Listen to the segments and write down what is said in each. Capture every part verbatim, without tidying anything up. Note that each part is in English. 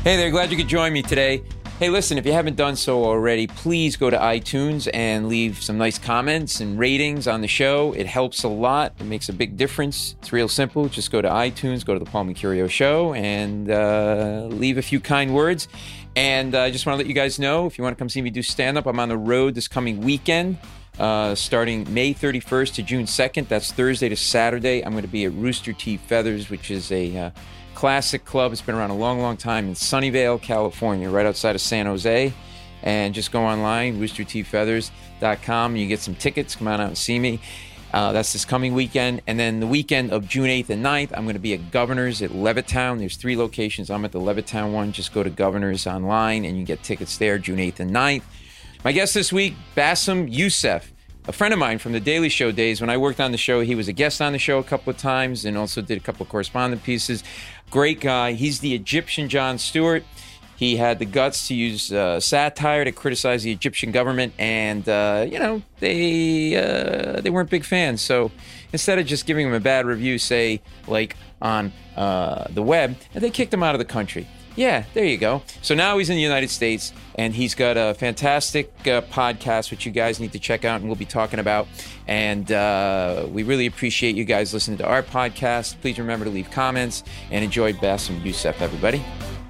Hey there, glad you could join me today. Hey, listen, if you haven't done so already, please go to iTunes and leave some nice comments and ratings on the show. It helps a lot. It makes a big difference. It's real simple. Just go to iTunes, go to the Paul Mercurio Show, and uh, leave a few kind words. And I uh, just want to let you guys know, if you want to come see me do stand-up, I'm on the road this coming weekend, uh, starting May thirty-first to June second. That's Thursday to Saturday. I'm going to be at Rooster T. Feathers, which is a uh, classic club. It's been around a long, long time in Sunnyvale, California, right outside of San Jose. And just go online, rooster t feathers dot com. You get some tickets. Come on out and see me. Uh, that's this coming weekend. And then the weekend of June eighth and ninth, I'm going to be at Governor's at Levittown. There's three locations. I'm at the Levittown one. Just go to Governor's online and you get tickets there, June eighth and ninth. My guest this week, Bassem Youssef, a friend of mine from the Daily Show days. When I worked on the show, he was a guest on the show a couple of times and also did a couple of correspondent pieces. Great guy. He's the Egyptian Jon Stewart. He had the guts to use uh, satire to criticize the Egyptian government, and uh, you know they uh, they weren't big fans. So instead of just giving him a bad review, say like on uh, the web, they kicked him out of the country. Yeah, there you go. So now he's in the United States, and he's got a fantastic uh, podcast, which you guys need to check out, and we'll be talking about. And uh, we really appreciate you guys listening to our podcast. Please remember to leave comments, and enjoy Bassem Youssef, everybody.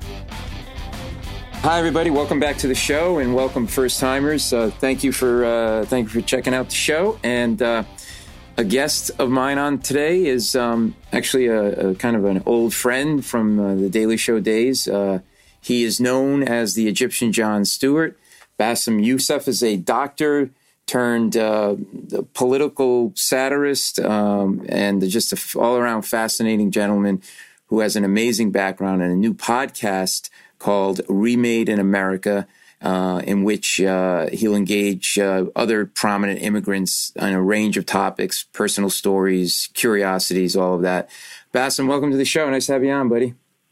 Hi, everybody. Welcome back to the show, and welcome first-timers. Uh, thank you for uh, thank you for checking out the show. And uh, a guest of mine on today is um, actually a, a kind of an old friend from uh, the Daily Show days. Uh, he is known as the Egyptian Jon Stewart. Bassem Youssef is a doctor turned uh, political satirist um, and just an all-around fascinating gentleman who has an amazing background and a new podcast called Remade in America, uh, in which uh, he'll engage uh, other prominent immigrants on a range of topics, personal stories, curiosities, all of that. Bassem, welcome to the show. Nice to have you on, buddy.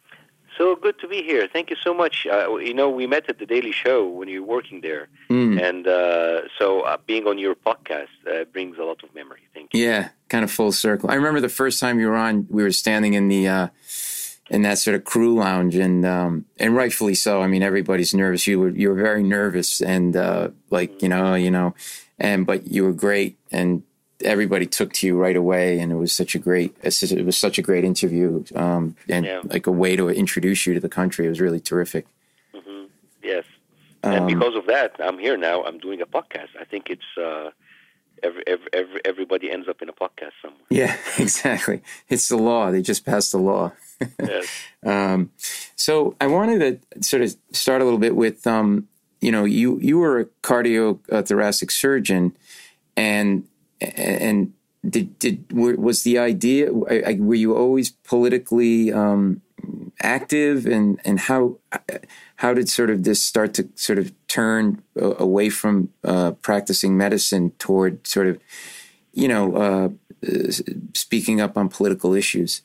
So good to be here. Thank you so much. Uh, you know, we met at the Daily Show when you were working there. Mm. And uh, so uh, being on your podcast uh, brings a lot of memory. Thank you. Yeah, kind of full circle. I remember the first time you were on, we were standing in the... Uh, in that sort of crew lounge, and um, and rightfully so. I mean, everybody's nervous. You were you were very nervous, and uh, like you know, you know, and but you were great, and everybody took to you right away, and it was such a great it was such a great interview, um, and yeah. like a way to introduce you to the country. It was really terrific. Mm-hmm. Yes, um, and because of that, I'm here now. I'm doing a podcast. I think it's. Uh, Every, every, every, everybody ends up in a podcast somewhere. Yeah, exactly. It's the law. They just passed the law. Yes. um, so I wanted to sort of start a little bit with, um, you know, you, you were a cardiothoracic surgeon, and and did did was the idea? Were you always politically um, active, and and how how did sort of this start to sort of turn away from uh, practicing medicine toward sort of, you know, uh, speaking up on political issues?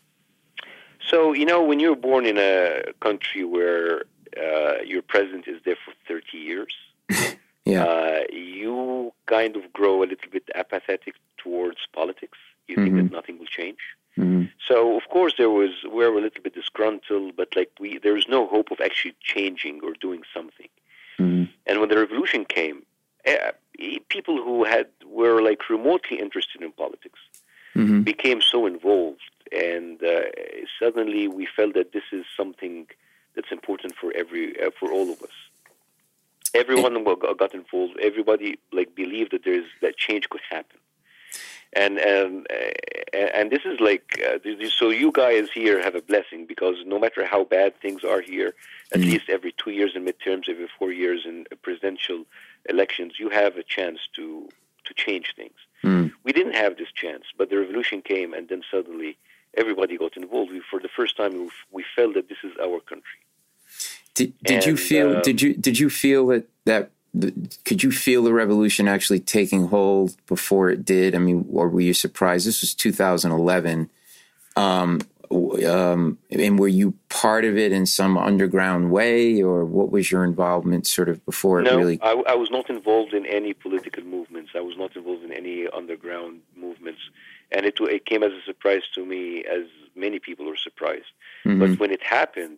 So, you know, when you're born in a country where uh, your president is there for thirty years, yeah, uh, you kind of grow a little bit apathetic towards politics. You think mm-hmm. that nothing will change. Mm-hmm. So, of course, there was we were a little bit disgruntled, but like we, there was no hope of actually changing or doing something. Mm-hmm. And when the revolution came, uh, people who had were like remotely interested in politics mm-hmm. became so involved, and uh, suddenly we felt that this is something that's important for every uh, for all of us. Everyone got involved. Everybody like believed that there's that change could happen. And and and this is like uh, so you guys here have a blessing, because no matter how bad things are here, at mm. least every two years in midterms, every four years in presidential elections, you have a chance to to change things. Mm. We didn't have this chance, but the revolution came, and then suddenly everybody got involved. We, for the first time, we, we felt that this is our country. Did did and, you feel uh, did you did you feel that that could you feel the revolution actually taking hold before it did? I mean, or were you surprised? This was two thousand eleven. Um, um, and were you part of it in some underground way, or what was your involvement sort of before it no, really? I, I was not involved in any political movements. I was not involved in any underground movements. And it, it came as a surprise to me, as many people were surprised. Mm-hmm. But when it happened,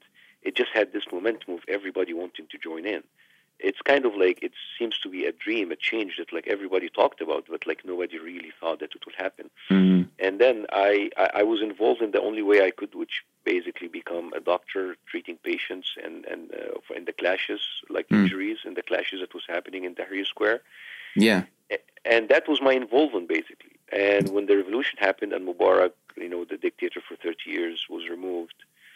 it just had this momentum of everybody wanting to join in. It's kind of like, it seems to be a dream, a change that like everybody talked about, but like nobody really thought that it would happen. Mm-hmm. And then I, I, I was involved in the only way I could, which basically become a doctor treating patients and, and uh, in the clashes, like mm. injuries in the clashes that was happening in Tahrir Square. Yeah. And that was my involvement, basically. And when the revolution happened and Mubarak, you know, the dictator for thirty years, was removed,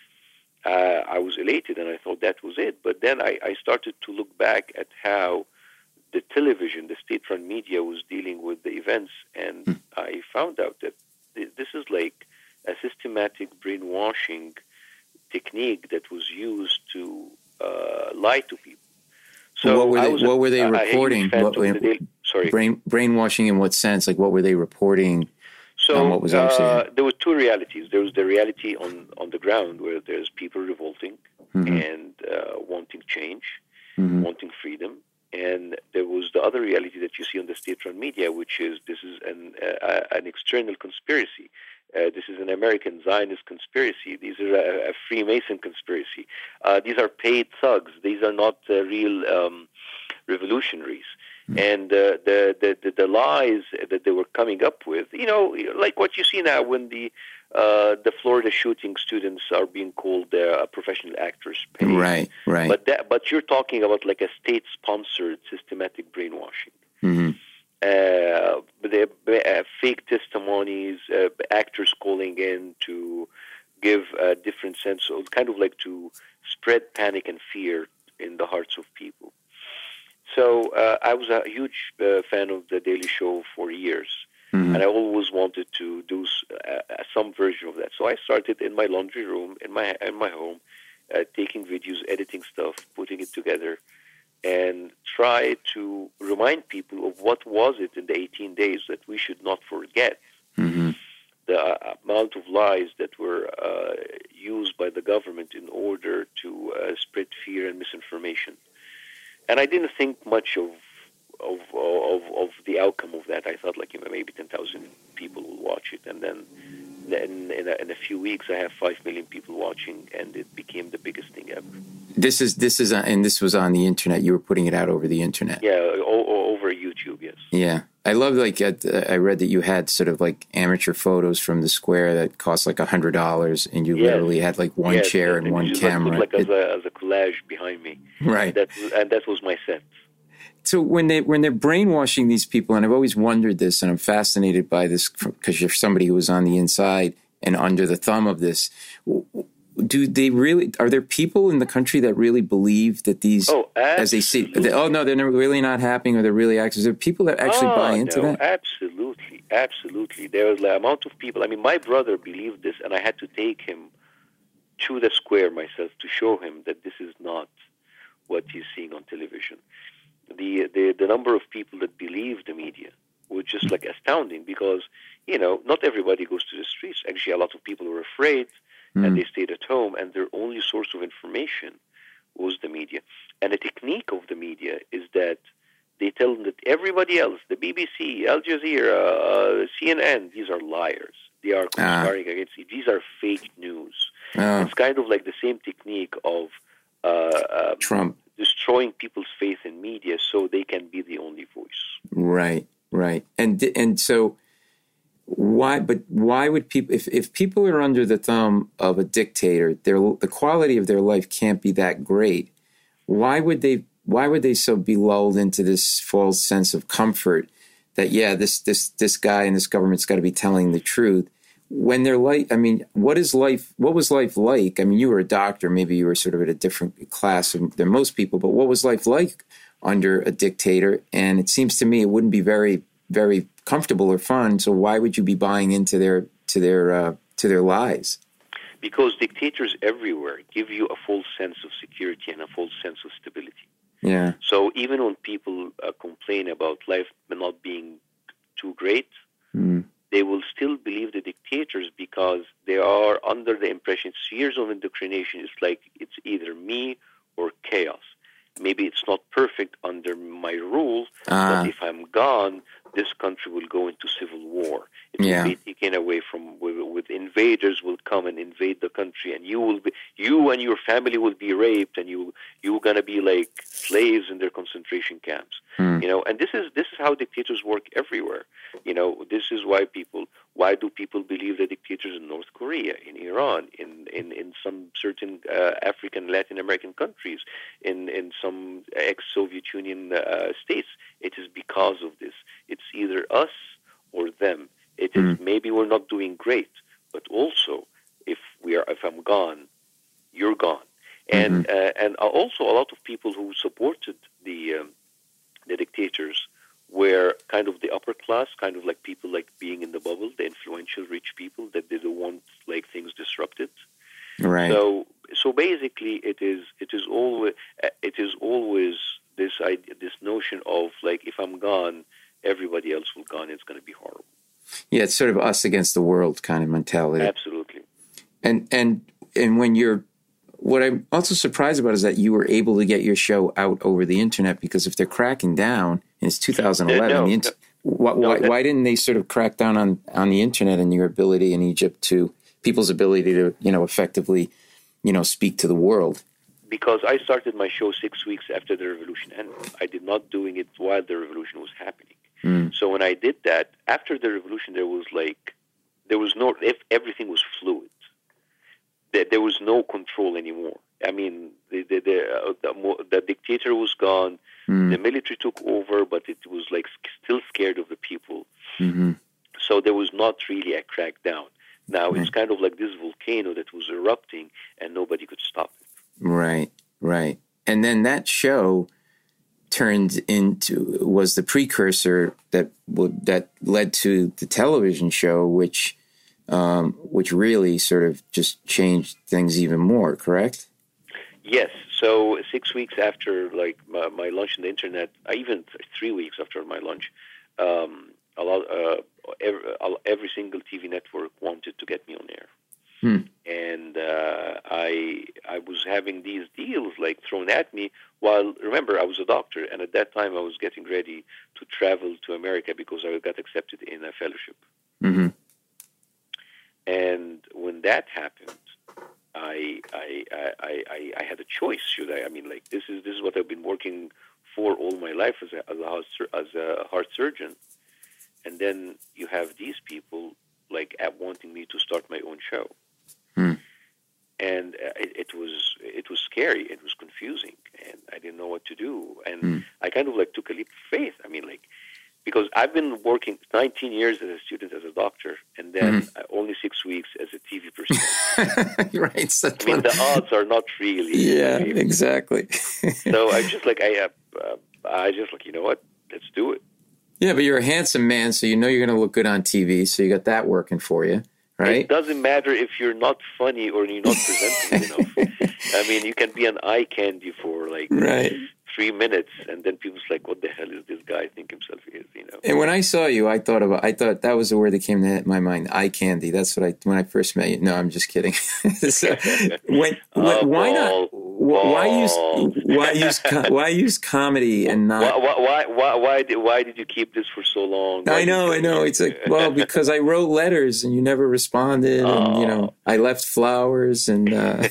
uh, I was elated and I thought that was it. But then I, I started to look back at how the television, the state-run media, was dealing with the events, and mm. I found out that th- this is like a systematic brainwashing technique that was used to uh, lie to people. So what were they, I was what a, were they a, reporting? A what, the daily, sorry, brain, brainwashing in what sense? Like, what were they reporting? So on what was actually uh, there were two realities. There was the reality on, on the ground where there's people revolting mm-hmm. and uh, wanting change, mm-hmm. wanting freedom. And there was the other reality that you see on the state-run media, which is this is an uh, an external conspiracy. Uh, this is an American Zionist conspiracy. These are a, a Freemason conspiracy. Uh, these are paid thugs. These are not uh, real um, revolutionaries. Mm-hmm. And uh, the, the, the the lies that they were coming up with, you know, like what you see now when the uh, the Florida shooting students are being called uh, professional actors. Paid. Right, right. But that, but you're talking about like a state-sponsored systematic brainwashing. Mm-hmm. Uh, the uh, fake testimonies, uh, actors calling in to give a different sense of, kind of like to spread panic and fear in the hearts of people. So uh, I was a huge uh, fan of The Daily Show for years, mm-hmm. and I always wanted to do uh, some version of that. So I started in my laundry room, in my in my home, uh, taking videos, editing stuff, putting it together, and try to remind people of what was it in the eighteen days that we should not forget. Mm-hmm. The uh, amount of lies that were uh, used by the government in order to uh, spread fear and misinformation. And I didn't think much of of of, of the outcome of that. I thought like you know, maybe ten thousand people will watch it, and then in, in, a, in a few weeks I have five million people watching, and it became the biggest thing ever. This is this is and this was on the internet. You were putting it out over the internet. Yeah, o- o- over YouTube. Yes. Yeah, I love like uh, I read that you had sort of like amateur photos from the square that cost like a hundred dollars, and you yes. literally had like one yes, chair yes. and one camera. Like, like as, a, as a collage behind me. Right. That and that was my set. So when they when they're brainwashing these people, and I've always wondered this, and I'm fascinated by this because you're somebody who was on the inside and under the thumb of this. Do they really? Are there people in the country that really believe that these, oh, as they see, they, oh no, they're really not happening, or they're really active? Is there people that actually oh, buy into no, that? Absolutely, absolutely. There was the amount of people. I mean, my brother believed this, and I had to take him to the square myself to show him that this is not what he's seeing on television. The the the number of people that believe the media was just like astounding because you know not everybody goes to the streets. Actually, a lot of people were afraid. And they stayed at home, and their only source of information was the media. And the technique of the media is that they tell them that everybody else, the B B C, Al Jazeera, uh, C N N, these are liars. They are conspiring ah. against you. These are fake news. Oh. It's kind of like the same technique of uh, um, Trump destroying people's faith in media so they can be the only voice. Right, right. And and so... Why? But why would people? If, if people are under the thumb of a dictator, their the quality of their life can't be that great. Why would they? Why would they so be lulled into this false sense of comfort that yeah, this this this guy and this government's got to be telling the truth when they're like? I mean, what is life? What was life like? I mean, you were a doctor. Maybe you were sort of at a different class than most people. But what was life like under a dictator? And it seems to me it wouldn't be very very comfortable or fun. So why would you be buying into their to their uh, to their lies? Because dictators everywhere give you a false sense of security and a false sense of stability. Yeah. So even when people uh, complain about life not being too great, mm. they will still believe the dictators because they are under the impression it's years of indoctrination. It's like it's either me or chaos. Maybe it's not perfect under my rule, uh. but if I'm gone, this country will go into civil war. It Yeah. will be taken away from with, with invaders will come and invade the country, and you will be you and your family will be raped, and you you're gonna be like slaves in their concentration camps. Hmm. You know, and this is this is how dictators work everywhere. You know, this is why people why do people believe the dictators in North Korea, in Iran, in in, in some certain uh, African, Latin American countries, in in some ex-Soviet Union uh, states? It is because of this. It's either us or them. It is Mm. maybe we're not doing great, but also if we are, if I'm gone, you're gone. And uh, and also a lot of people who supported the um, the dictators were kind of the upper class, kind of like people like being in the bubble, the influential rich people that they don't want like things disrupted. Right. So so basically, it is it is always it is always this idea, this notion of like if I'm gone, everybody else will gone. It's going to be horrible. Yeah, it's sort of us against the world kind of mentality. Absolutely. And and and when you're, what I'm also surprised about is that you were able to get your show out over the internet, because if they're cracking down, and it's two thousand eleven, No, the no, inter- no. why, No, why, that- why didn't they sort of crack down on, on the internet and your ability in Egypt to, people's ability to, you know, effectively, you know, speak to the world? Because I started my show six weeks after the revolution ended. I did not doing it while the revolution was happening. Mm. So when I did that, after the revolution, there was like, there was no, if everything was fluid. There, there was no control anymore. I mean, the the the, uh, the, mo- the dictator was gone. Mm. The military took over, but it was like sk- still scared of the people. Mm-hmm. So there was not really a crackdown. Now it's kind of like this volcano that was erupting, and nobody could stop it. Right, right. And then that show turned into, was the precursor that would, that led to the television show, which um, which really sort of just changed things even more, correct? Yes. So six weeks after like my, my launch on the internet, uh, even th- three weeks after my launch, um, a lot, uh, every, every single T V network wanted to get me on air. Hmm. And uh, I I was having these deals like thrown at me. While remember I was a doctor, and at that time I was getting ready to travel to America because I got accepted in a fellowship. Mm-hmm. And when that happened, I I, I I I had a choice. Should I? I mean, like this is this is what I've been working for all my life as a as a heart, sur- as a heart surgeon, and then you have these people like at wanting me to start my own show. Hmm. And uh, it, it was it was scary. It was confusing, and I didn't know what to do. And Hmm. I kind of like took a leap of faith. I mean, like because I've been working nineteen years as a student as a doctor, and then Mhm. uh, only six weeks as a T V person. Right. So I mean, the odds are not really. yeah, really- exactly. So I just like I uh, uh, I just like you know what? Let's do it. Yeah, but you're a handsome man, so you know you're going to look good on T V, so you got that working for you, right? It doesn't matter if you're not funny or you're not presentable enough. I mean, you can be an eye candy for like Right. three minutes, and then people's like, "What the hell is this guy think himself he is?" You know. And when I saw you, I thought about, I thought that was the word that came to my mind, eye candy. That's what I, when I first met you. No, I'm just kidding. So, when, Uh, why not, Paul, why use, Paul. why use, co- why use comedy and Why, not, why, why, why, why did, why did you keep this for so long? Why I did know, you- I know. It's like, well, because I wrote letters and you never responded, and you know, I left flowers, and uh,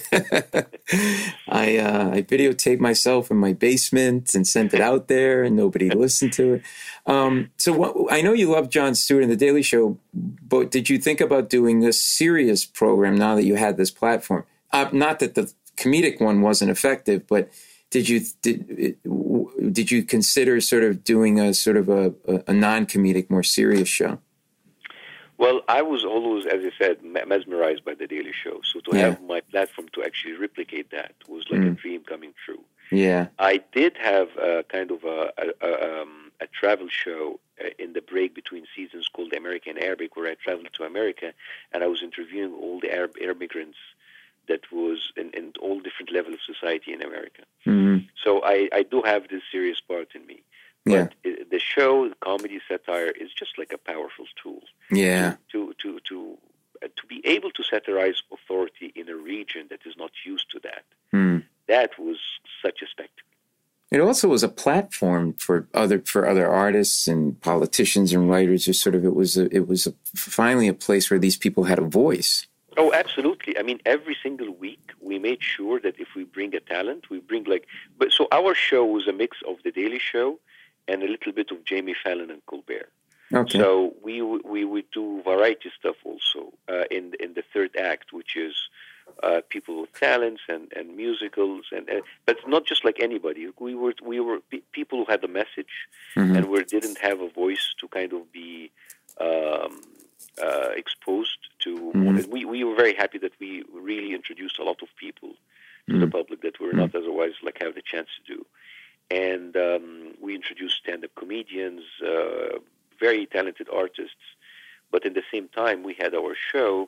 I uh, I videotaped myself in my basement and sent it out there, and nobody listened to it. Um, so what, I know you love Jon Stewart and The Daily Show, but did you think about doing a serious program now that you had this platform? Uh, not that the comedic one wasn't effective, but did you did did you consider sort of doing a sort of a, a non-comedic, more serious show? Well, I was always, as I said, me- mesmerized by The Daily Show. So to Yeah. have my platform to actually replicate that was like a Mm. dream coming true. Yeah. I did have a kind of a, a, a, um, a travel show uh, in the break between seasons called American Arabic, where I traveled to America and I was interviewing all the Arab immigrants that was in, in all different levels of society in America. Mm-hmm. So I, I do have this serious part in me. Yeah. But i- the show, the comedy satire, is just like a powerful tool. Yeah. To to to uh, to be able to satirize authority in a region that is not used to that. Hmm. That was such a spectacle. It also was a platform for other for other artists and politicians and writers. Or sort of, it was a, it was a, finally a place where these people had a voice. Oh, absolutely. I mean, every single week we made sure that if we bring a talent, we bring like. But so our show was a mix of The Daily Show and a little bit of Jamie Fallon and Colbert. Okay. So we we would do variety stuff also uh, in in the third act, which is. Uh, people with talents and, and musicals, and uh, but not just like anybody. We were we were pe- people who had a message, mm-hmm. and we didn't have a voice to kind of be um, uh, exposed to. Mm-hmm. We we were very happy that we really introduced a lot of people to mm-hmm. the public that we were not otherwise like have the chance to do, and um, we introduced stand-up comedians, uh, very talented artists, but at the same time we had our show,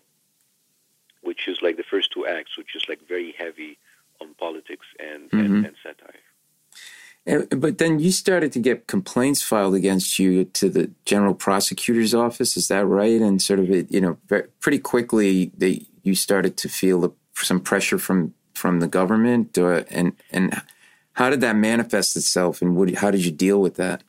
which is like the first two acts, which is like very heavy on politics and, mm-hmm. and, and satire. And, but then you started to get complaints filed against you to the general prosecutor's office. Is that right? And sort of, it, you know, pretty quickly they you started to feel the, some pressure from from the government, or, and and how did that manifest itself? And what, how did you deal with that?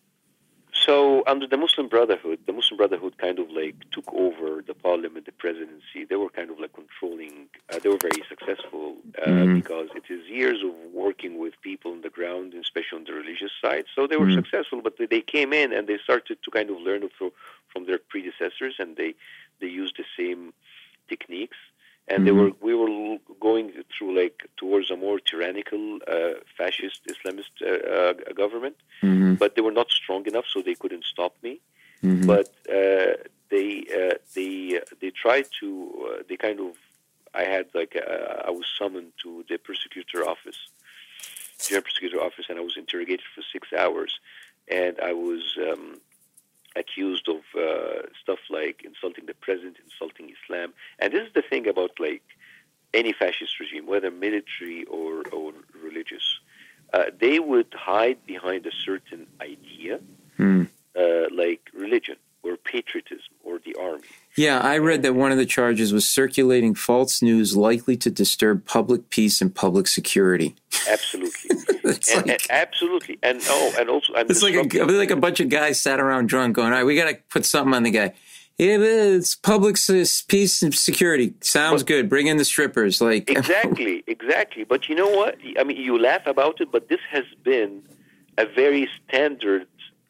So under the Muslim Brotherhood, the Muslim Brotherhood kind of like took over the parliament, the presidency. They were kind of like controlling. Uh, they were very successful uh, mm-hmm. because it is years of working with people on the ground, especially on the religious side. So they were mm-hmm. successful, but they came in and they started to kind of learn from, from their predecessors, and they, they used the same techniques. And mm-hmm. they were we were going through like towards a more tyrannical, uh, fascist, Islamist uh, uh, government, mm-hmm. but they were not strong enough, so they couldn't stop me. Mm-hmm. But uh, they uh, they they tried to uh, they kind of I had like uh, I was summoned to the prosecutor office, general prosecutor office, and I was interrogated for six hours, and I was. Um, accused of uh, stuff like insulting the president, insulting Islam. And this is the thing about like any fascist regime, whether military or, or religious. Uh, they would hide behind a certain idea, mm. uh, like religion or patriotism or the army. Yeah, I read that one of the charges was circulating false news likely to disturb public peace and public security. Absolutely. and, like, and absolutely. And oh, and also... And it's like a, like a bunch of guys sat around drunk going, all right, we got to put something on the guy. Yeah, it's public peace and security. Sounds but, good. Bring in the strippers. Like Exactly, exactly. But you know what? I mean, you laugh about it, but this has been a very standard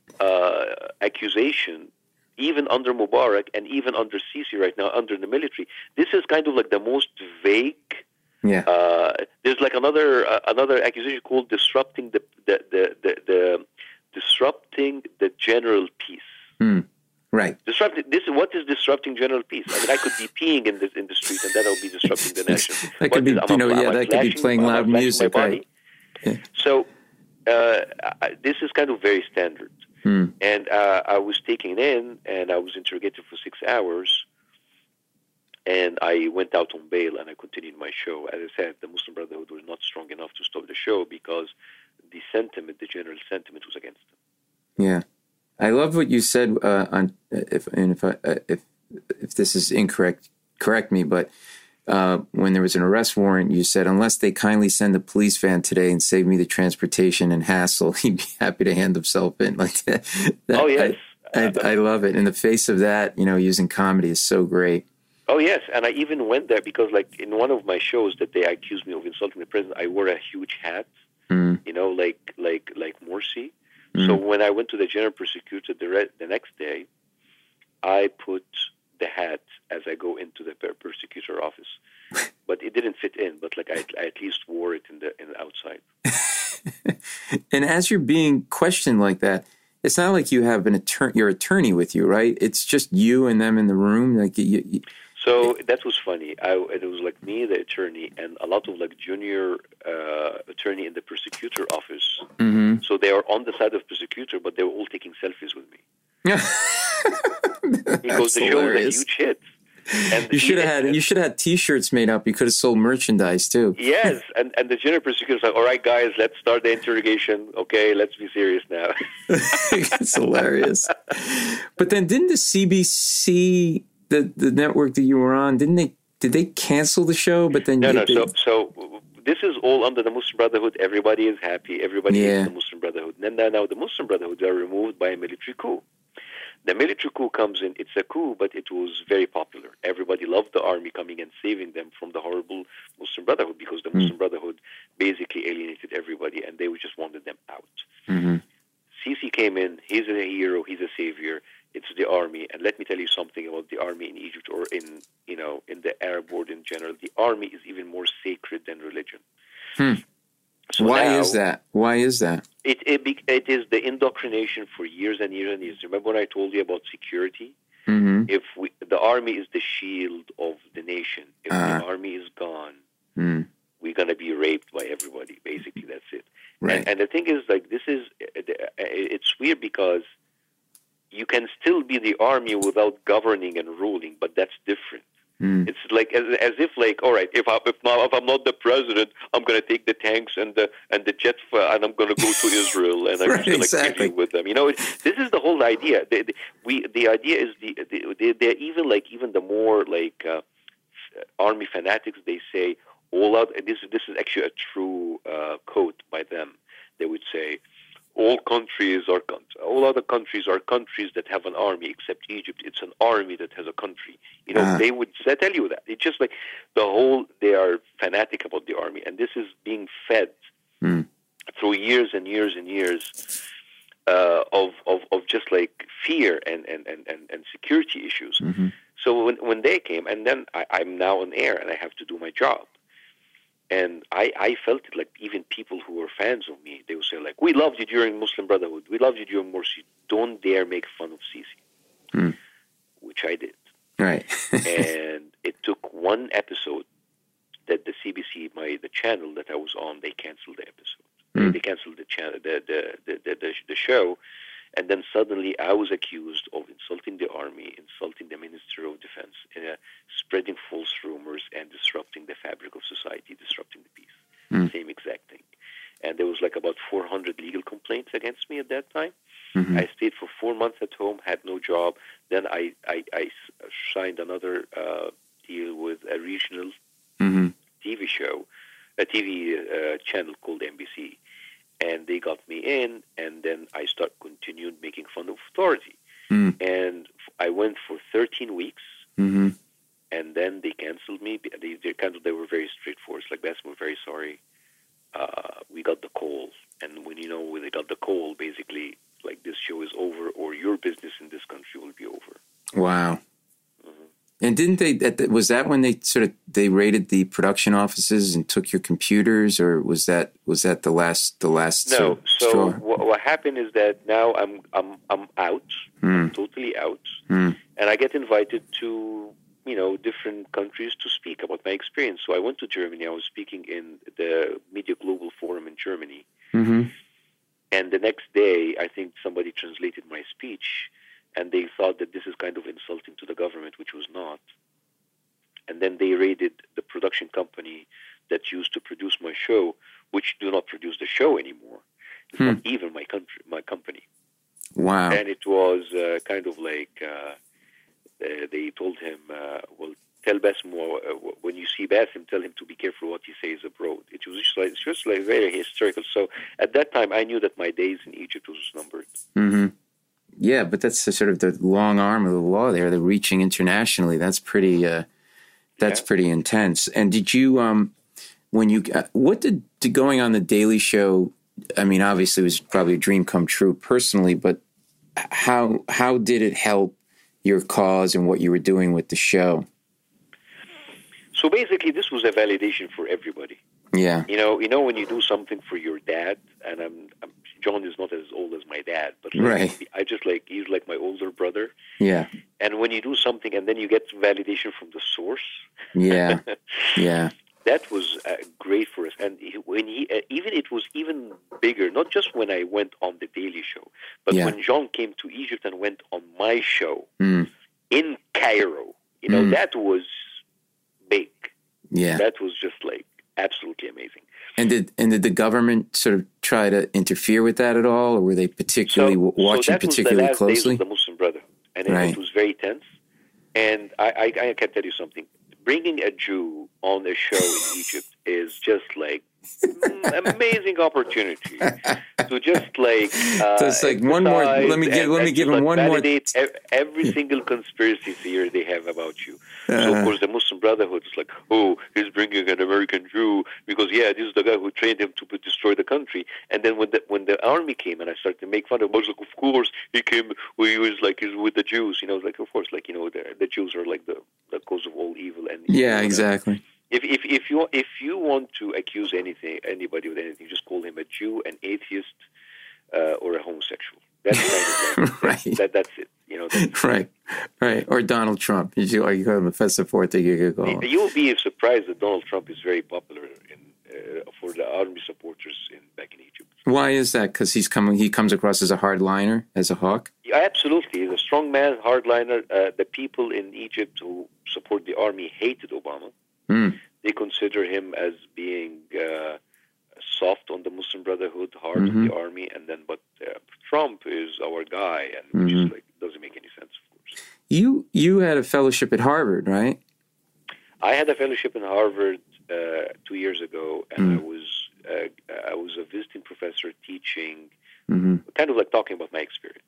uh, accusation even under Mubarak and even under Sisi right now, under the military. This is kind of like the most vague. Yeah. Uh, there's like another uh, another accusation called disrupting the the the, the, the disrupting the general peace. Mm. Right. Disrupting this. What is disrupting general peace? I mean, I could be peeing in the in the street, and that'll be disrupting the nation. that could be, you know, yeah, that could be playing loud music, right? Yeah. So uh, I, this is kind of very standard. Hmm. And uh, I was taken in, and I was interrogated for six hours, and I went out on bail, and I continued my show. As I said, the Muslim Brotherhood was not strong enough to stop the show because the sentiment, the general sentiment, was against them. Yeah, I love what you said. Uh, on if and if I, uh, if if this is incorrect, correct me. But uh, when there was an arrest warrant, you said, unless they kindly send a police van today and save me the transportation and hassle, he'd be happy to hand himself in. Like that. that oh, yes. I, I, I love it. In the face of that, you know, using comedy is so great. Oh, yes. And I even went there because, like, in one of my shows that they accused me of insulting the president, I wore a huge hat, mm. you know, like like like Morsi. Mm. So when I went to the general prosecutor the, re- the next day, I put the hat as I go into the persecutor office, but it didn't fit in. But like I, I at least wore it in the in the outside. And as you're being questioned like that, it's not like you have an attorney, your attorney with you, right? It's just you and them in the room. Like you, you, so that was funny. I, it was like me, the attorney, and a lot of like junior uh, attorney in the prosecutor office. Mm-hmm. So they are on the side of prosecutor, but they were all taking selfies with me. Because the show was a huge hit. And you should have had you should have had T-shirts made up. You could have sold merchandise too. Yes, and and the general prosecutor was like, "All right, guys, let's start the interrogation. Okay, let's be serious now." It's hilarious. But then, didn't the C B C, the the network that you were on, didn't they? Did they cancel the show? But then no, you, no. they, so so this is all under the Muslim Brotherhood. Everybody is happy. Everybody Yeah. is the Muslim Brotherhood. And then now the Muslim Brotherhood are removed by a military coup. The military coup comes in. It's a coup, but it was very popular. Everybody loved the army coming and saving them from the horrible Muslim Brotherhood, because the Muslim Brotherhood basically alienated everybody, and they just wanted them out. Mm-hmm. Sisi came in. He's a hero. He's a savior. It's the army. And let me tell you something about the army in Egypt, or in, you know, in the Arab world in general. The army is even more sacred than religion. Hmm. So Why now, is that? Why is that? It, it be- it is the indoctrination for years and years and years. Remember when I told you about security? Mm-hmm. If we, the army is the shield of the nation. If Uh-huh. the army is gone, Mm. we're going to be raped by everybody. Basically, that's it. Right. And, and the thing is, like, this is, it's weird because you can still be the army without governing and ruling, but that's different. Mm. It's like as, as if, like, all right, if I, if not if I'm not the president, I'm going to take the tanks and the and the jets for, and I'm going to go to Israel and I'm Right, going to exactly. kill with them. You know, it, this is the whole idea. They, they, we the idea is the they, they're even like even the more like uh, army fanatics. They say all out. And this this is actually a true uh, quote by them. They would say, all countries are all other countries are countries that have an army except Egypt. It's an army that has a country. You know, Uh-huh. they would say, tell you that. It's just like the whole, they are fanatic about the army. And this is being fed Mm. through years and years and years uh, of, of, of just like fear and, and, and, and, and security issues. Mm-hmm. So when, when they came, and then I, I'm now on air and I have to do my job. And I, I felt it, like even people who were fans of me, they would say, like, we loved you during Muslim Brotherhood. We loved you during Morsi. Don't dare make fun of Sisi. Hmm. Which I did. Right. And it took one episode that the C B C, my the channel that I was on, they canceled the episode. Hmm. They, they canceled the, channel, the, the, the, the, the, the show. And then suddenly I was accused of insulting the army, insulting the Minister of Defense, uh, spreading false rumors, and disrupting the fabric of society, disrupting the peace. Mm. Same exact thing. And there was like about four hundred legal complaints against me at that time. Mm-hmm. I stayed for four months at home, had no job. Then I, I, I signed another uh, deal with a regional Mm-hmm. T V show, a T V uh, channel called N B C. And they got me in, and then I start continued making fun of authority. Mm. And I went for thirteen weeks, Mm-hmm. and then they canceled me. They, they canceled. They were very straightforward. It's like, Bassem, we're very sorry. Uh, we got the call, and when you know when they got the call, basically, like, this show is over, or your business in this country will be over. Wow. And didn't they? That was that when they sort of they raided the production offices and took your computers, or was that was that the last the last No. sort of So straw? what, what happened is that now I'm I'm I'm out, I'm Mm. totally out, Mm. and I get invited to, you know, different countries to speak about my experience. So I went to Germany. I was speaking in the Media Global Forum in Germany, Mm-hmm. and the next day, I think somebody translated my speech, and they thought that this is kind of insulting to the government, which was not. And then they raided the production company that used to produce my show, which do not produce the show anymore. It's Hmm. not even my country, my company. Wow. And it was uh, kind of like uh, uh, they told him, uh, well, tell Bassem, uh, when you see Bassem, tell him to be careful what he says abroad. It was just like, it's just like very historical. So at that time, I knew that my days in Egypt was numbered. Mm-hmm. Yeah, but that's the sort of the long arm of the law there. The reaching internationally. That's pretty. Uh, that's Yeah. pretty intense. And did you, um, when you, uh, what did, did going on the Daily Show? I mean, obviously, it was probably a dream come true personally, but how how did it help your cause and what you were doing with the show? So basically, this was a validation for everybody. Yeah. You know, you know when you do something for your dad, and I'm, I'm John is not as old as my dad, but like, Right. I just like he's like my older brother. Yeah. And when you do something and then you get validation from the source, Yeah. Yeah. that was uh, great for us. And he, when he uh, even it was even bigger, not just when I went on the Daily Show, but Yeah. when John came to Egypt and went on my show Mm. in Cairo. You know, Mm. that was big. Yeah. That was just like absolutely amazing. And did and did the government sort of try to interfere with that at all, or were they particularly w- watching so that particularly was the last closely? days of the Muslim Brotherhood, and it, Right. it was very tense. And I, I, I can tell you something: bringing a Jew on a show in Egypt is just like mm, amazing opportunity to just like uh, Just like one more. Let me give. and, Let me and give to, him like, one more. validate ev- every single conspiracy theory they have about you. So Uh-huh. of course the Muslim Brotherhood is like, oh, he's bringing an American Jew because yeah, this is the guy who trained him to p- destroy the country. And then when the when the army came and I started to make fun of him, I was like, of course he came. Well, he was like he's with the Jews. You know, like of course, like you know, the, the Jews are like the, the cause of all evil. And you Yeah, know, exactly. If if if you if you want to accuse anything anybody with anything, just call him a Jew, an atheist, uh, or a homosexual. That's kind of like, Right. that. That's it. You know. That's Right, right. Or Donald Trump. You do, or you call him a support. You could call him. You will be surprised that Donald Trump is very popular in, uh, for the army supporters in back in Egypt. Why is that? Because he's coming. He comes across as a hardliner, as a hawk. Yeah, absolutely, he's a strong man, hardliner. Uh, the people in Egypt who support the army hated Obama. Mm. They consider him as being uh, soft on the Muslim Brotherhood, hard Mm-hmm. on the army, and then but uh, Trump is our guy, and which Mm-hmm. is like doesn't make any sense, of course. You you had a fellowship at Harvard, right? I had a fellowship in Harvard uh, two years ago, and Mm. I was uh, I was a visiting professor teaching, Mm-hmm. kind of like talking about my experience.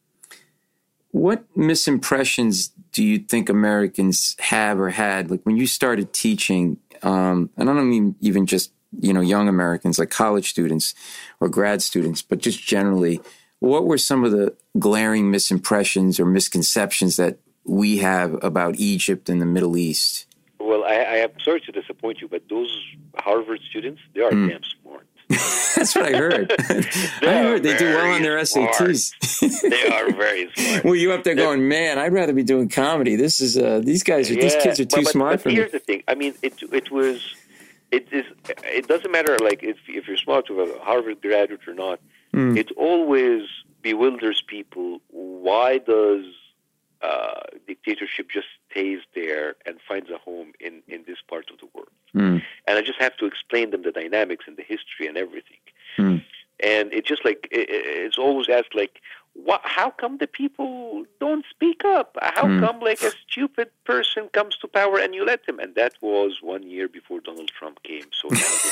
What misimpressions do you think Americans have or had? Like when you started teaching, um, and I don't mean even just, you know, young Americans, like college students or grad students, but just generally, what were some of the glaring misimpressions or misconceptions that we have about Egypt and the Middle East? Well, I, I am sorry to disappoint you, but those Harvard students, they are Mm. damn smart. That's what I heard. I heard they do well on their S A Ts. They are very smart. Well, you up there going, man, I'd rather be doing comedy. This is uh, these guys are these Yeah, kids are too but, but, smart but for me. here's the thing. I mean, it it was, it is. It doesn't matter like if if you're smart to a Harvard graduate or not. Mm. It always bewilders people. Why does uh, dictatorship just stays there and finds a home in in this part of the world? Mm. And I just have to explain them the dynamics and the history and everything. Mm. And it's just like it, it's always asked like, what, how come the people don't speak up? How Mm. come like a stupid person comes to power and you let them? And that was one year before Donald Trump came. So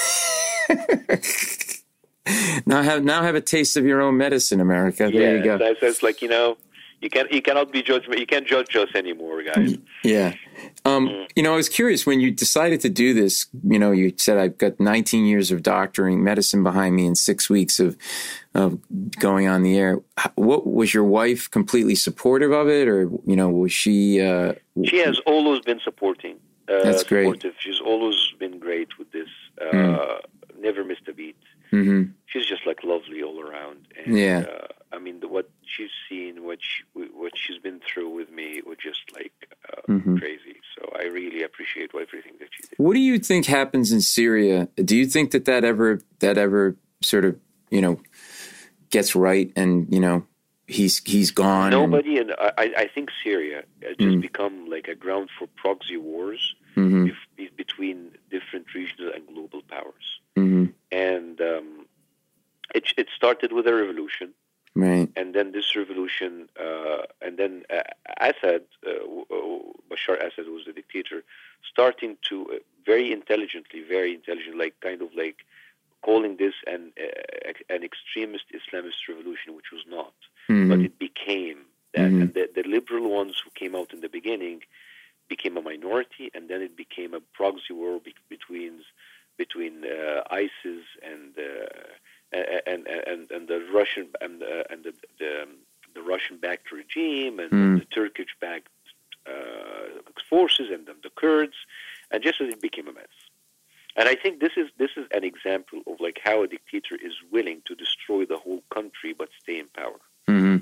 now this, Now have now have a taste of your own medicine, America. There yeah, you go. so, so it's like you know, you can't you cannot be judgment. You can't judge us anymore, guys. Yeah. Um, Mm. You know, I was curious when you decided to do this, you know, you said I've got nineteen years of doctoring medicine behind me and six weeks of, of going on the air. What was your wife completely supportive of it? Or, you know, was she, uh, She has always been supporting. Uh, That's great. Supportive. She's always been great with this. Uh, Mm. Never missed a beat. mm-hmm. She's just like lovely all around. And, Yeah. Uh, I mean, the, what she's seen, what she, what she's been through with me, was just like uh, Mhm. crazy. So I really appreciate everything that she did. What do you think happens in Syria? Do you think that that ever, that ever sort of, you know, gets right and, you know, he's, he's gone? and- Nobody, and I, I think Syria has just Mm. become like a ground for proxy wars Mhm. bef- be- between different regional and global powers. Mhm. And um, it, it started with a revolution. Right. And then this revolution, uh, and then uh, Assad, uh, Bashar Assad was the dictator, starting to uh, very intelligently, very intelligent, like kind of like calling this an uh, an extremist Islamist revolution, which was not, Mhm. but it became that. Mhm. And the, the liberal ones who came out in the beginning became a minority, and then it became a proxy war be- between between uh, ISIS and. Uh, And, and and the Russian and the, and the the, the Russian-backed regime and Mm. the Turkish-backed uh, forces and then the Kurds, and just as it became a mess. And I think this is this is an example of like how a dictator is willing to destroy the whole country but stay in power. Mm-hmm.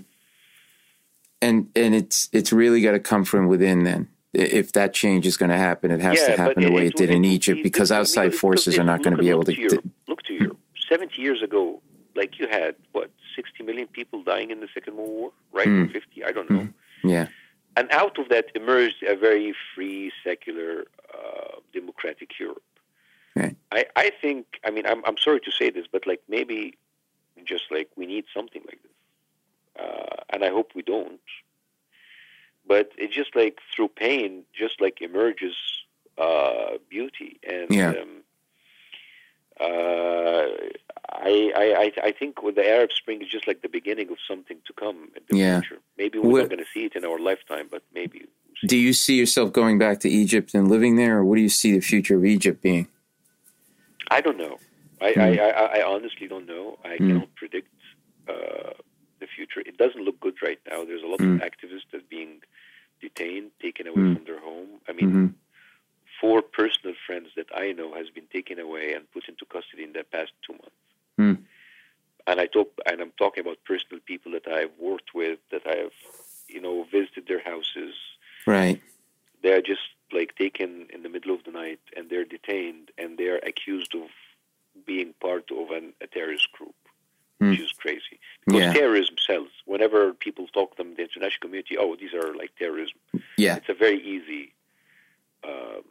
And and it's it's really got to come from within. Then, if that change is going to happen, it has Yeah, to but happen the way it, it- did in it- Egypt, it- because it- outside because- forces are not look- going to be able look to. to Europe. Look to Europe. Seventy years ago, like you had what sixty million people dying in the Second World War, right? Mm. Or fifty, I don't know. Yeah. And out of that emerged a very free, secular, uh, democratic Europe. Right. I, I think, I mean, I'm, I'm sorry to say this, but like maybe just like we need something like this. Uh, and I hope we don't. But it's just like through pain, just like emerges uh, beauty. And Yeah. um, Uh, I, I, I think with the Arab Spring is just like the beginning of something to come in the Yeah. future. Maybe we're What- not going to see it in our lifetime, but maybe. Do you see yourself going back to Egypt and living there, or what do you see the future of Egypt being? I don't know. I, Hmm. I, I, I honestly don't know. I Hmm. cannot predict uh, the future. It doesn't look good right now. There's a lot Hmm. of activists that are being detained, taken away Hmm. from their home. I mean, Mm-hmm. four personal friends that I know has been taken away and put into custody in the past two months. Hmm. And I talk, and I'm talking about personal people that I've worked with, that I have, you know, visited their houses. Right. They are just like taken in the middle of the night, and they're detained, and they are accused of being part of an, a terrorist group, Hmm. which is crazy. Because Yeah. terrorism sells. Whenever people talk to them, the international community, oh, these are like terrorism. Yeah. It's a very easy. Um,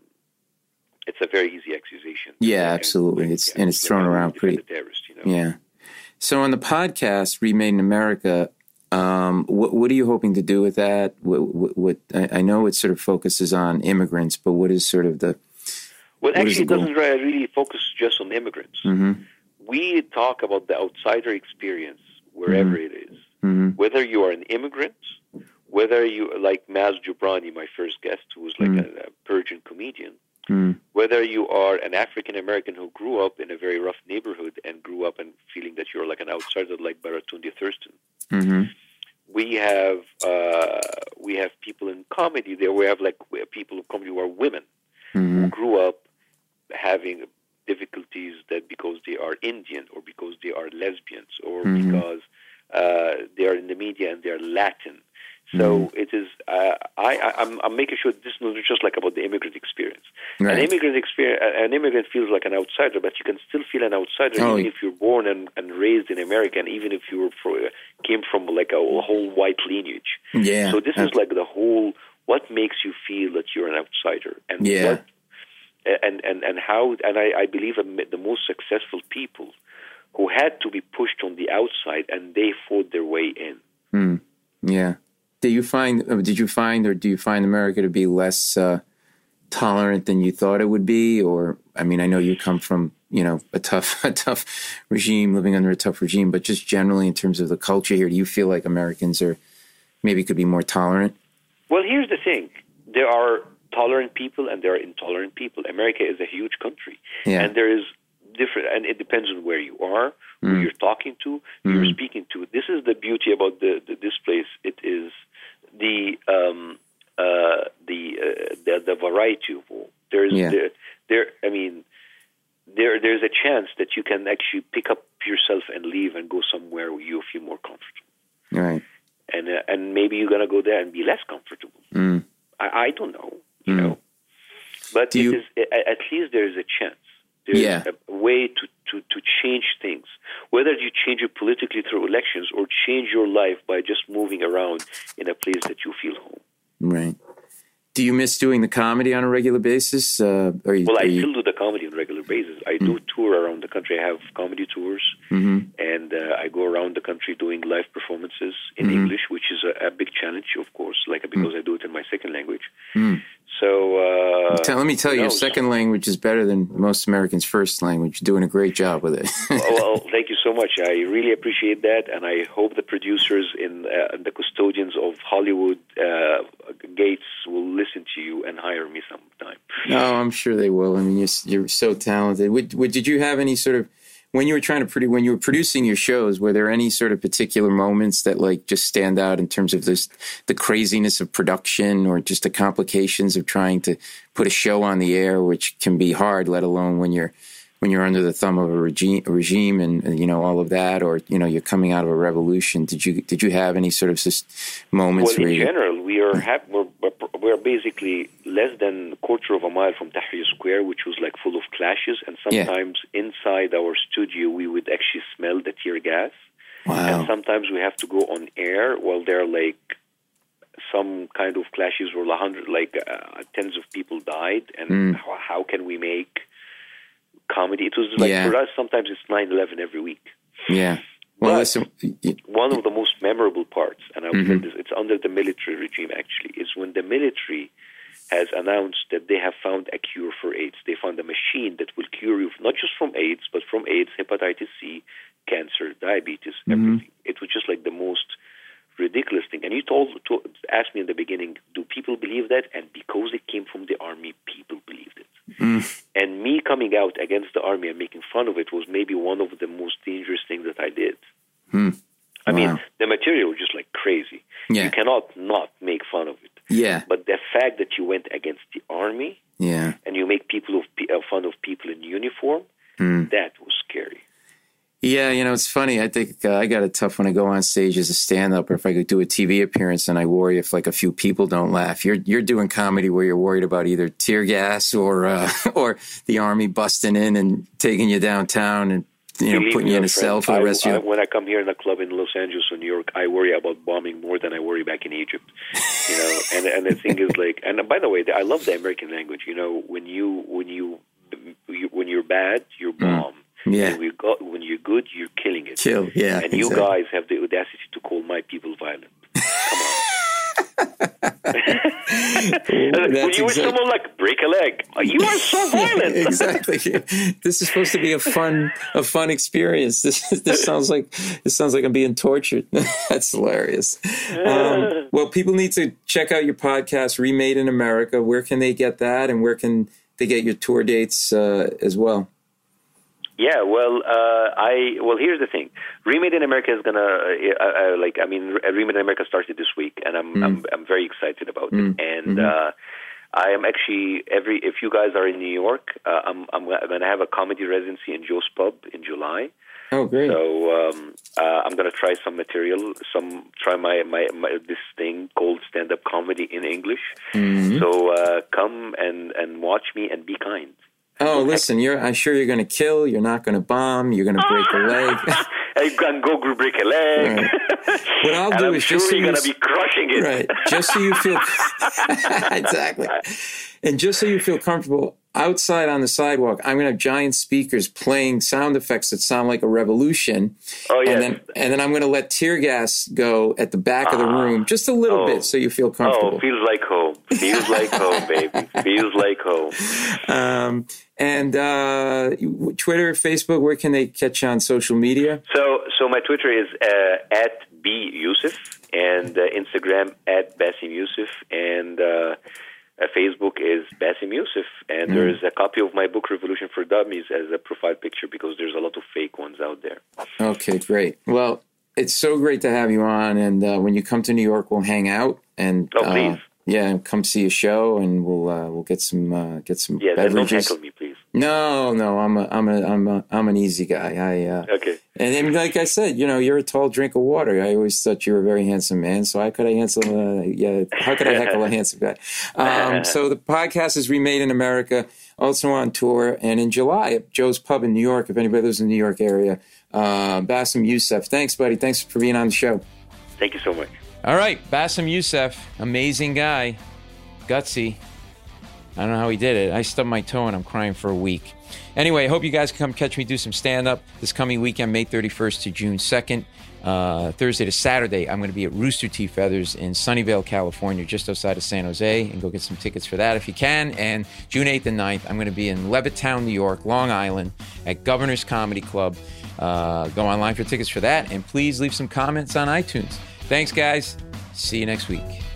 it's a very easy accusation. Yeah, And- absolutely. and, It's yeah, and it's like, thrown I would around defend pretty. a terrorist, you know? Yeah. So on the podcast, Remade in America, um, what what are you hoping to do with that? What, what, what I, I know it sort of focuses on immigrants, but what is sort of the Well, What is actually, the it goal? doesn't really really focus just on immigrants. mm-hmm, We talk about the outsider experience wherever it is. mm-hmm, Whether you are an immigrant, whether you like Maz Jobrani, my first guest, who was like Mm. a, a Persian comedian, mm, whether you are an African American who grew up in a very rough neighborhood and grew up and feeling that you're like an outsider, like Baratunde Thurston. mm-hmm, We have uh, we have people in comedy there. We have like people in comedy who are women mm-hmm, who grew up having difficulties that because they are Indian or because they are lesbians or Mhm. because uh, they are in the media and they are Latin. So it is. Uh, I, I, I'm, I'm making sure this is not just like about the immigrant experience. An right. immigrant experience, an immigrant feels like an outsider, but you can still feel an outsider Oh, even yeah. if you're born and, and raised in America, and even if you were fro- came from like a whole white lineage. Yeah. So this is like the whole. What makes you feel that you're an outsider, and Yeah. what, and and and how? And I, I believe the most successful people who had to be pushed on the outside and they fought their way in. Mm, yeah. Do you find? uh, Did you find, or do you find America to be less uh, tolerant than you thought it would be? Or, I mean, I know you come from, you know, a tough, a tough regime, living under a tough regime, but just generally in terms of the culture here, do you feel like Americans are maybe could be more tolerant? Well, here's the thing: there are tolerant people and there are intolerant people. America is a huge country, Yeah. and there is different, and it depends on where you are, who Mm. you're talking to, who you're Mm. speaking to. This is the beauty about the, the this place. It is the um, uh, the, uh, the the variety of all. There's Yeah. there, there. I mean, there there's a chance that you can actually pick up yourself and leave and go somewhere where you feel more comfortable, Right. and uh, and maybe you're gonna go there and be less comfortable. Mm. I, I don't know, you Mm. know, but Do it you- is, a- at least there is a chance. There is Yeah. a way to, to, to change things, whether you change it politically through elections or change your life by just moving around in a place that you feel home. Right. Do you miss doing the comedy on a regular basis? Uh, are you, Well, I are you, still do the comedy on a regular basis. I do tour around the country. I have comedy tours, Mhm. and uh, I go around the country doing live performances in Mhm. English, which is a, a big challenge, of course, like because I do it in my second language. Mm. So uh, Tell, let me tell who you, your knows? second language is better than most Americans' first language. You're doing a great job with it. well, thank you so much. I really appreciate that, and I hope the producers in uh, the custodians of Hollywood uh, gates will listen to you and hire me sometime. No, I'm sure they will. I mean, you're, you're so talented. Would, would, did you have any sort of, when you were trying to produce, when you were producing your shows, were there any sort of particular moments that like just stand out in terms of this, the craziness of production or just the complications of trying to put a show on the air, which can be hard, let alone when you're, when you're under the thumb of a regime, a regime and, and, you know, all of that, or, you know, you're coming out of a revolution. Did you, did you have any sort of just moments Well, where in you, general, we are hap- we're, we're basically less than a quarter of a mile from Tahrir Square, which was like full of clashes, and Yeah. sometimes inside our studio we would actually smell the tear gas. wow. And sometimes we have to go on air while there are like some kind of clashes where a hundred, like uh, tens of people died, and Mm. how, how can we make comedy? It was like Yeah. for us, sometimes it's nine eleven every week. Yeah. Well, But- listen, y- One of the most memorable parts, and I would Mhm. say this, it's under the military regime actually, is when the military has announced that they have found a cure for AIDS. They found a machine that will cure you not just from AIDS, but from AIDS, hepatitis C, cancer, diabetes, Mm-hmm. everything. It was just like the most ridiculous thing. And you told, to, asked me in the beginning, do people believe that? And because it came from the army, people believed it. Mm. And me coming out against the army and making fun of it was maybe one of the most dangerous things that I did. Mm. I Wow. mean, the material was just like crazy. Yeah. You cannot not make fun of it. Yeah. But the fact that you went against the army Yeah. and you make people of, uh, fun of people in uniform, Mm. that was scary. Yeah, you know, it's funny. I think uh, I got it tough when I go on stage as a stand-up, or if I could do a T V appearance, and I worry if like a few people don't laugh. You're you're doing comedy where you're worried about either tear gas or uh, or the army busting in and taking you downtown and you know Believe putting me, you in my a cell friend, for the I- rest I- of your. When I come here in a club in Los Angeles or New York, I worry about bombing more than I worry back in Egypt. You know, and and the thing is like, and by the way, I love the American language. You know, when you when you, you when you're bad, you're bomb. Yeah. And we got, when you're good, you're killing it. Kill, yeah, And you exactly. guys have the audacity to call my people violent. Come on. when That's you were exact- someone like break a leg, you are so violent. Exactly. This is supposed to be a fun, a fun experience. This this sounds like this sounds like I'm being tortured. That's hilarious. Um, well, people need to check out your podcast, Remade in America. Where can they get that, and where can they get your tour dates uh, as well? Yeah, well, uh, I well here's the thing. Remade in America is gonna uh, uh, like I mean, Remade in America started this week, and I'm Mm. I'm, I'm very excited about Mm. it. And Mhm. uh, I am actually every if you guys are in New York, uh, I'm I'm gonna have a comedy residency in Joe's Pub in July. Oh, great. So um, uh, I'm gonna try some material, some try my, my, my this thing called stand up comedy in English. Mhm. So uh, come and, and watch me and be kind. Oh, listen, you're. I'm sure you're going to kill. You're not going to bomb. You're going to break a leg. I can go break a leg. Right. What I'll and do I'm is sure just so you're you gonna be crushing it. Right. Just so you feel exactly, and just so you feel comfortable outside on the sidewalk, I'm going to have giant speakers playing sound effects that sound like a revolution. Oh yes. And then, and then I'm going to let tear gas go at the back of the room, just a little Oh. bit, so you feel comfortable. Oh, feels like home. Feels like home, baby. Feels like home. Um, and uh, Twitter, Facebook, where can they catch you on social media? So, so my Twitter is uh, at b yusuf, and uh, Instagram at Basim Yusuf, and uh, uh, Facebook is Basim Yusuf. And Mm. there is a copy of my book Revolution for Dummies as a profile picture because there's a lot of fake ones out there. Okay, great. Well, it's so great to have you on. And uh, when you come to New York, we'll hang out and Oh, please. uh, yeah, come see a show, and we'll uh, we'll get some uh, get some Yeah, then don't beverages. heckle me, please. No, no, I'm a I'm a I'm a I'm an easy guy. I uh, Okay. and then, like I said, you know, you're a tall drink of water. I always thought you were a very handsome man. So how could I handsome? Uh, yeah, how could I heckle a handsome guy? Um, so the podcast is Remade in America, also on tour, and in July at Joe's Pub in New York. If anybody lives in the New York area, uh, Basim Yusuf. Thanks, buddy. Thanks for being on the show. Thank you so much. All right, Basim Yusuf, amazing guy, gutsy. I don't know how he did it. I stubbed my toe and I'm crying for a week. Anyway, I hope you guys can come catch me do some stand-up this coming weekend, May thirty-first to June second. Uh, Thursday to Saturday, I'm going to be at Rooster Teeth Feathers in Sunnyvale, California, just outside of San Jose, and go get some tickets for that if you can. And June eighth and ninth, I'm going to be in Levittown, New York, Long Island, at Governor's Comedy Club. Uh, go online for tickets for that, and please leave some comments on iTunes. Thanks, guys. See you next week.